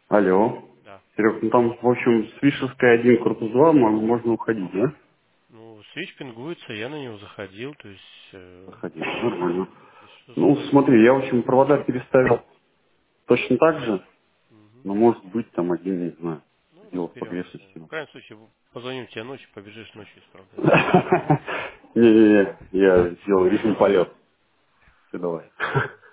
Алло. Да. Серег, ну там, в общем, с Вишевской 1, корпус 2 можно уходить, да? Ну, свич пингуется, я на него заходил, то есть, Заходить, нормально. если что, Ну, заходи. смотри, я, в общем, провода переставил точно так же, Мгм. но может быть там один, не знаю, Ну, дело в разберемся. погрешности. В крайнем случае, позвоню тебе ночью, побежишь ночью исправлять. Не-не-не, я сделал лишний полет. Ты давай.